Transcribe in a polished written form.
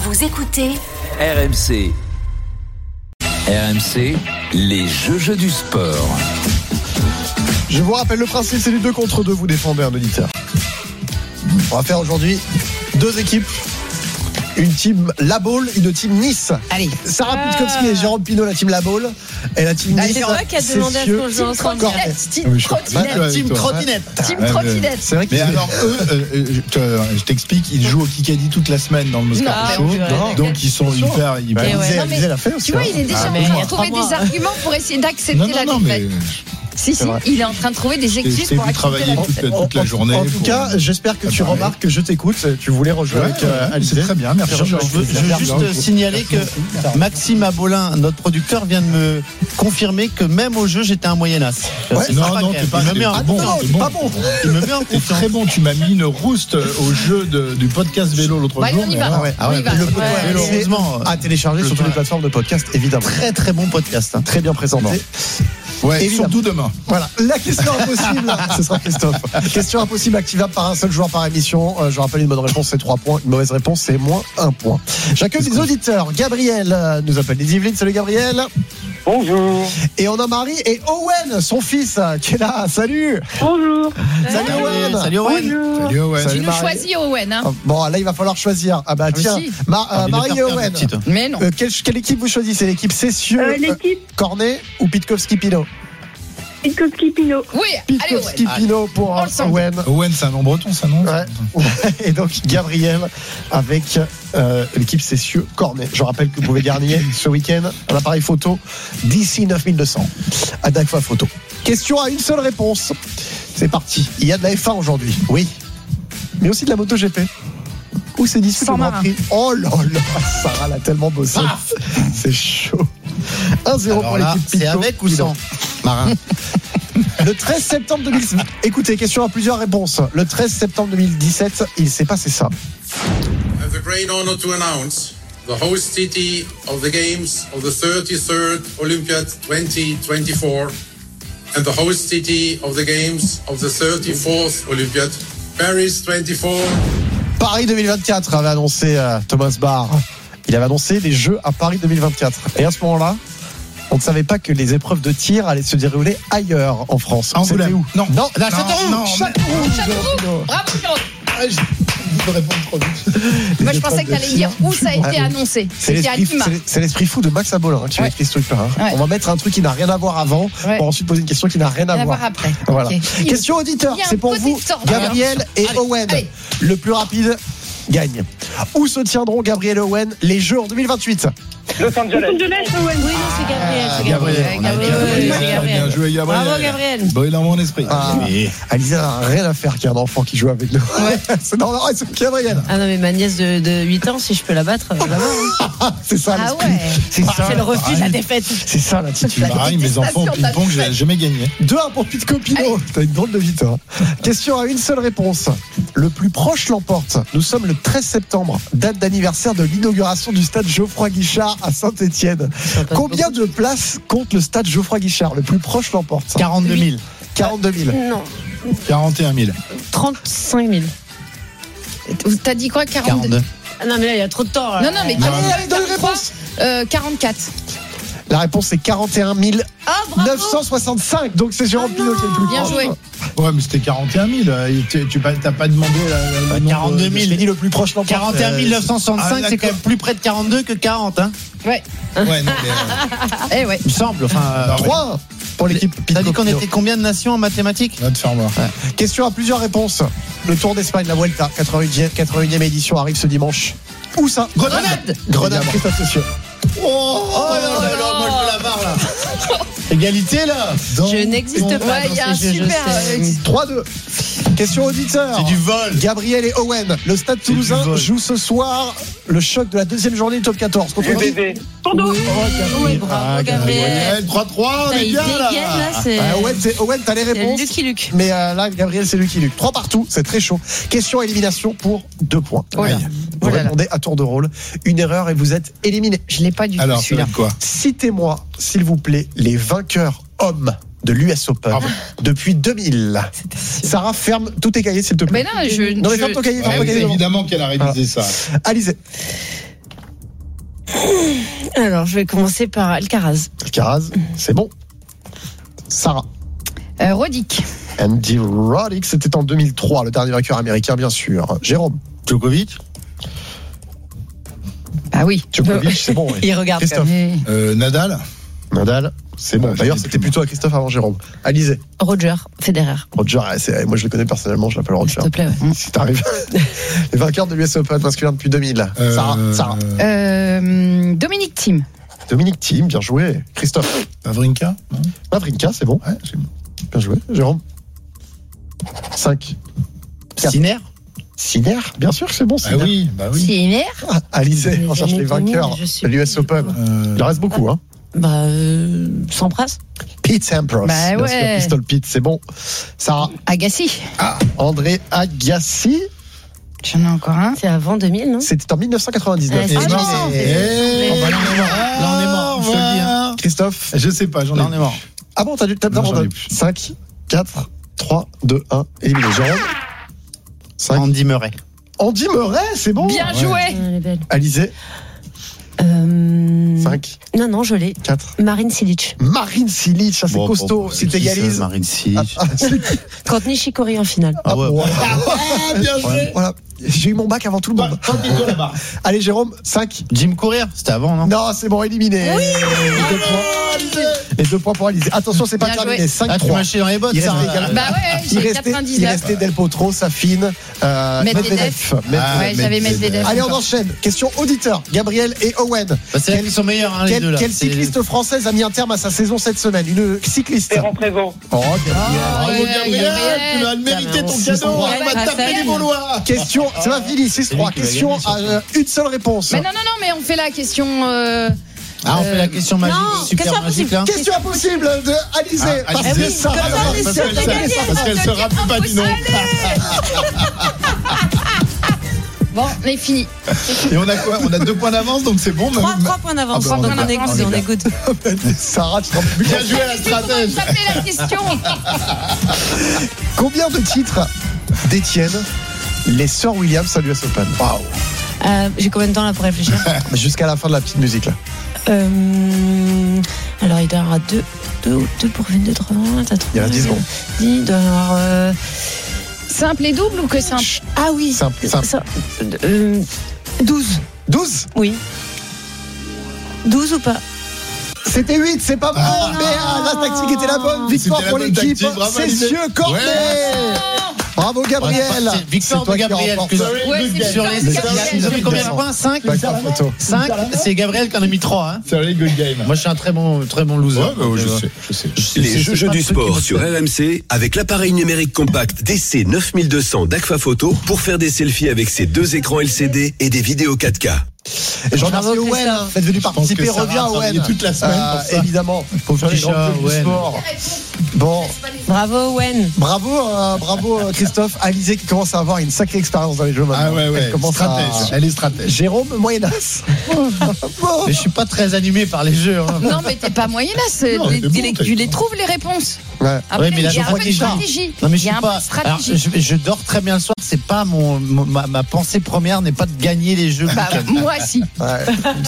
Vous écoutez RMC. RMC, les jeux du sport. Je vous rappelle le principe, c'est du 2 contre 2, vous défendez un auditeur. On va faire aujourd'hui 2 équipes. Une team La Baule, une team Nice. Allez. Sarah Pitkowski et Jérôme Pinot, la team La Baule. Et la team Nice. C'est toi qui as demandé à ce qu'on joue ensemble. Team Trottinette. Team Trottinette. C'est vrai que mais alors eux, je t'explique, ils jouent au Kikadi toute la semaine dans le Moscato Show, donc ils sont hyper. Ils l'a fait aussi. Tu vois, il est déjà en train de trouver des arguments pour essayer d'accepter la défaite. Si, il est en train de trouver des excuses pour accepter la défaite. toute la journée. En tout cas, j'espère que tu remarques que je t'écoute. Tu voulais rejouer avec Alizé. C'est très bien, merci. Je veux juste signaler que Maxime Abolin, notre producteur, vient de me confirmer que même au jeu, j'étais un moyen-as. Non, t'es pas bon. Il me met en T'es confiance. très bon, tu m'as mis une rouste au jeu du podcast vélo l'autre jour. On y va. Heureusement, à télécharger sur toutes les plateformes de podcast, évidemment. très très bon podcast. Très bien présenté. Ouais, évidemment. surtout demain. Voilà, la question impossible, ce sera Christophe. Question impossible activable par un seul joueur par émission. Je rappelle, une bonne réponse, c'est 3 points. Une mauvaise réponse, c'est moins 1 point. J'accueille des auditeurs. Gabriel nous appelle des Yvelines. Salut Gabriel. Bonjour. Et on a Marie et Owen, son fils, qui est là. Salut. Bonjour. Salut Owen. Salut Owen. Bonjour. Salut Owen. Tu nous Marie. choisis, Owen. Hein. Bon, là, il va falloir choisir. Ah bah tiens, si. Marie et Owen. Mais non. Quelle équipe vous choisissez? L'équipe Cessieux, L'équipe Cornet ou Pitkowski-Pinot? Pitkowski-Pinot. Oui, allez, Owen. Pitkowski-Pinot pour On le sent. Owen. Owen, c'est un nom breton, ça, non? Ouais. Et donc Gabriel avec l'équipe Cessieux Cornet. Je rappelle que vous pouvez gagner ce week-end un appareil photo d'ici 9200 à Dagfa Photo. Question à une seule réponse. C'est parti. Il y a de la F1 aujourd'hui, oui, mais aussi de la MotoGP. Où c'est disputé Sans le Grand marin. Prix. Oh là là, Sarah l'a tellement bossé. C'est chaud. 1-0 Alors pour là, l'équipe c'est Pinot. avec ou sans Marin. Le 13 septembre 2017. Écoutez, question à plusieurs réponses. Le 13 septembre 2017, il s'est passé ça. I have the great honor to announce the host city of the Games of the 33rd Olympiad 2024 and the host city of the Games of the 34th Olympiad, Paris 24. Paris 2024 avait annoncé Thomas Barr. Il avait annoncé les Jeux à Paris 2024. Et à ce moment-là, on ne savait pas que les épreuves de tir allaient se dérouler ailleurs en France. Angoulême. C'était où? Non. La Châteauroux. Non, Châteauroux. Bravo, Jérôme. Je peux répondre trop vite. Moi, je pensais que tu allais dire où ça a été annoncé. C'était à Lima. C'est l'esprit fou de Max Abolin qui a écrit ce truc-là. Ouais. On va mettre un truc qui n'a rien à voir avant pour ensuite poser une question qui n'a rien à voir après. Voilà. Okay. Question auditeur, Il y a c'est un pour petit vous, sort. Gabriel et Owen. Allez. Le plus rapide gagne. Où se tiendront Gabriel et Owen les Jeux en 2028? Los Angeles. Oui, non, c'est Gabriel. C'est Gabriel. Bien joué, Gabriel. Bravo, Gabriel. Bon, il est dans mon esprit. Alizé n'a rien à faire qu'il y ait un enfant qui joue avec nous. C'est normal, c'est Gabriel. Ah non, mais ma nièce de 8 ans, si je peux la battre, là-bas. C'est ça Ah l'esprit. ouais. C'est ça. C'est le refus de la défaite. C'est ça l'attitude. Pareil, mes enfants au ping-pong, j'ai jamais gagné. 2-1 pour Pitkowski-Pinot. T'as une drôle de vie, toi. Question à une seule réponse. Le plus proche l'emporte. Nous sommes le 13 septembre, date d'anniversaire de l'inauguration du stade Geoffroy-Guichard à Saint-Étienne. Combien de places compte le stade Geoffroy-Guichard? Le plus proche l'emporte. 42 000. 42 000. Non, 41 000. 35 000. T'as dit quoi, 42? 42. Ah non, mais là, il y a trop de temps. Là. Non, mais Allez, donne une réponse. 44. La réponse est 41 Ah, bravo. 965. Donc c'est Jérôme Pinot qui est le plus Bien proche. joué. Ouais, mais c'était 41 000. Tu t'as pas demandé la 42 000. J'ai dit le plus proche l'emporte. 41 965, c'est quand même plus près de 42 que 40, hein. Ouais. Ouais, non, mais Eh ouais. Il me semble. Enfin, 3 pour l'équipe t'as dit qu'on Pitkowski-Pinot. était combien de nations en mathématiques? va te faire voir. Question à plusieurs réponses. Le Tour d'Espagne, la Vuelta, 81e édition arrive ce dimanche. Où ça? Grenade. Grenade, Christophe Cessieux. Oh là là là, moi je veux la barre là. Égalité là. Je n'existe pas. Ouais, il y a un dans ces jeux, super. je sais. 3-2. Question auditeur. C'est du vol. Gabriel et Owen. Le Stade Toulousain du vol. joue ce soir le choc de la deuxième journée du top 14. Contre qui? Bordeaux. Oui, bravo, Gabriel. 3-3, on est Il bien dégaine, là. là, c'est. Owen, t'as les C'est réponses. Lucky Luke. Mais là, Gabriel, c'est Lucky Luke. 3 partout, c'est très chaud. Question à élimination pour 2 points. Oh là. Vous répondez à tour de rôle. Une erreur et vous êtes éliminé. Je l'ai pas du tout Alors, ça celui-là. va être quoi? Citez-moi, s'il vous plaît, les vainqueurs hommes de l'US Open depuis 2000. Sarah, ferme tous tes cahiers, s'il te plaît. Mais non, Non, mais ferme ton cahier, ferme ton cahier devant. Évidemment qu'elle a révisé ça. Alizé. Alors, je vais commencer par Alcaraz. Alcaraz, c'est bon. Sarah. Roddick. Andy Roddick, c'était en 2003, le dernier vainqueur américain, bien sûr. Jérôme. Djokovic. Ah oui. Djokovic, c'est bon. Oui. Il regarde. Christophe. Nadal. Nadal, c'est bon. D'ailleurs, c'était plutôt à Christophe avant Jérôme. Alizé. Roger Federer. Roger, moi je le connais personnellement, je l'appelle Roger. S'il te plaît, ouais. Si t'arrives. Les vainqueurs de l'US Open masculin depuis 2000. Sarah. Dominique Thiem. Dominique Thiem, bien joué. Christophe. Wawrinka. Wawrinka, c'est bon. Ouais, c'est bon. Bien joué. Jérôme. 5. Sinner, bien sûr que c'est bon. Ah oui, bah oui. Sinner. Alizé, on cherche les vainqueurs de l'US Open. Il en reste beaucoup, hein. Sampras. Pete Sampras. Bah bien ouais. sûr, Pistol Pete, c'est bon. Sarah. Agassi. André Agassi. J'en ai encore un. C'est avant 2000, non? C'était en 1999. Ouais, Et c'est mort. mort. Là, on est mort. Je te le dis. Hein. Christophe. Je sais pas, j'en ai. Là, on est mort. Ah bon, t'as Non, j'en ai d'abandonner. plus. 5, 4, 3, 2, 1. Éliminé. Jérôme. 5. Andy Murray. Andy Murray, c'est bon. Bien joué. Elle est belle. Alizé. 5, Non, je l'ai. 4. Marine Silic. Marine Silic, ça c'est costaud. Si t'égalises. Marine Silic. Contre Nishikori en finale. Ah ouais. Bien joué. Voilà. J'ai eu mon bac avant tout le monde. Tranquille là-bas. Allez, Jérôme, 5. Jim Courier, c'était avant, non? Non, c'est bon, éliminé. Oui. Les 2 points pour Alizé. Attention, c'est pas Bien terminé. joué. 5, Ah, tu 3. m'as chié dans les bottes, Il ça. restait également- Bah ouais, Il j'ai restait 99. Del Potro, Safine, Medvedev. Ouais, j'avais Medvedev. Allez, on enchaîne. Question auditeur. Gabriel et Owen. Bah, c'est là qu'ils sont meilleurs, hein, les deux, là. Quelle C'est- cycliste française a mis un terme à sa saison cette semaine? Une cycliste. Ferrand Prévôt. Oh, Gabriel. Bravo Ouais, Gabriel, Gabriel. tu vas mériter ton C'est cadeau. bon. On va taper Raphaël. les Gaulois. Question, c'est pas fini, 6-3. C'est lui qui va Question gagner, surtout. à une seule réponse. Mais non, mais on fait la question. Ah, on fait la question magique, non, super question magique, là. Question impossible de Alizé. Ah, parce Alizé, que ça comme ça, on est sûr de gagner. Parce qu'elle se rappelle pas du nom. Bon, on est fini. Et on a quoi? On a 2 points d'avance, donc c'est bon. 3 points d'avance. Ah bah, Donc on on est avance, good, on est good. Sarah, tu te rends plus Bien compte. joué à la stratège. Tapez la question. Combien de titres détiennent les Sœurs Williams à l'US Open? Waouh. J'ai combien de temps là pour réfléchir? Jusqu'à la fin de la petite musique là. Alors il doit y avoir 2 pour 22, 3, Il y en a 10 secondes. Il doit y avoir. Simple et double ou que simple? Ah oui. Simple. 12. 12. Oui. 12 ou pas? C'était 8, c'est pas bon, mais la tactique était la bonne. Victoire C'était la pour bonne l'équipe. tactique, bravo, Alizé. Cessieux Cornet. Bravo Gabriel. C'est victoire de Gabriel. Ouais, c'est Sur sûr, les c'est ils ont mis combien de points? 5? Back à photo. 5, c'est Gabriel qui en a mis 3. Hein. C'est un good game. Moi, je suis un très bon loser. Ouais, bah, je sais. Les jeux du sport sur RMC avec l'appareil numérique compact DC 9200 d'Agfa Photo pour faire des selfies avec ses 2 écrans LCD et des vidéos 4K. Et je remercie Bravo, Owen Christophe. d'être venu pense participer. que Sarah Reviens a travaillé Owen. toute la semaine pour ça. Évidemment. Faut faire les Déjà, grands clubs du Owen. sport. Bon, Bravo Owen. bravo Christophe. Alizé qui commence à avoir une sacrée expérience dans les jeux maintenant. Ah ouais, Elle commence stratège. à- Elle est stratège. Jérôme Moyenas. Bon. Mais je suis pas très animé par les jeux. Hein. Non, mais t'es pas moyennasse. Non, t'es bon, t'es Tu les bon. trouves, les réponses. Ouais. Après, mais là, il y a je un crois peu de qu'il part. stratégie. Non mais Il je y a suis un peu pas. de Alors, stratégie. je dors très bien le soir. C'est pas ma pensée première n'est pas de gagner les jeux. Bah, moi, si. Ouais.